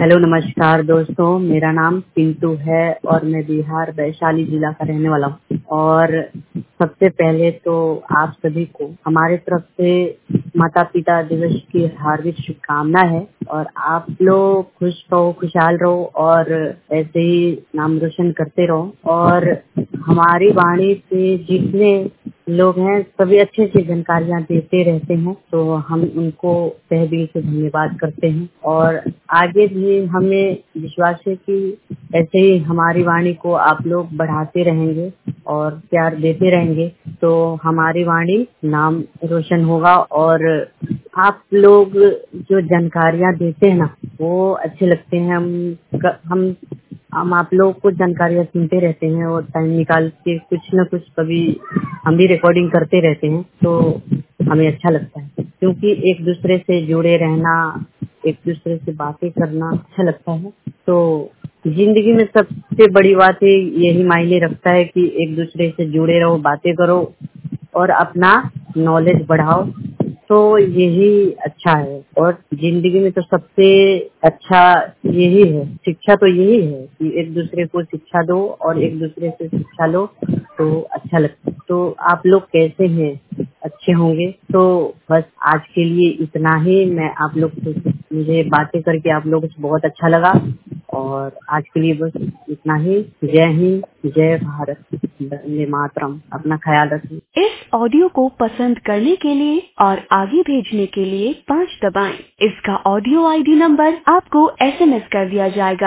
Hello नमस्कार दोस्तों, मेरा नाम पिंटू है और मैं बिहार वैशाली जिला का रहने वाला हूँ। और सबसे पहले तो आप सभी को हमारे तरफ से माता पिता दिवस की हार्दिक शुभकामना है। और आप लोग खुश रहो, खुशहाल रहो और ऐसे ही नाम रोशन करते रहो। और हमारी वाणी से जितने लोग हैं सभी अच्छी अच्छी जानकारियाँ देते रहते हैं, तो हम उनको तहे दिल से धन्यवाद करते हैं। और आगे भी हमें विश्वास है कि ऐसे ही हमारी वाणी को आप लोग बढ़ाते रहेंगे और प्यार देते रहेंगे, तो हमारी वाणी नाम रोशन होगा। और आप लोग जो जानकारियाँ देते हैं ना, वो अच्छे लगते हैं। हम आप लोग को जानकारियाँ सुनते रहते हैं और टाइम निकाल के कुछ न कुछ कभी हम भी रिकॉर्डिंग करते रहते हैं, तो हमें अच्छा लगता है, क्योंकि एक दूसरे से जुड़े रहना, एक दूसरे से बातें करना अच्छा लगता है। तो जिंदगी में सबसे बड़ी बात है यही मायने रखता है कि एक दूसरे से जुड़े रहो, बातें करो और अपना नॉलेज बढ़ाओ, तो यही अच्छा है। और जिंदगी में तो सबसे अच्छा यही है, शिक्षा तो यही है कि एक दूसरे को शिक्षा दो और एक दूसरे से शिक्षा लो, तो अच्छा लगता है। तो आप लोग कैसे हैं? अच्छे होंगे। तो बस आज के लिए इतना ही। मैं आप लोग से, मुझे बातें करके आप लोगों से बहुत अच्छा लगा और आज के लिए बस इतना ही। जय हिंद, जय भारत, वंदे मातरम। अपना ख्याल रखिए। इस ऑडियो को पसंद करने के लिए और आगे भेजने के लिए 5 दबाएं। इसका ऑडियो आईडी नंबर आपको SMS कर दिया जाएगा।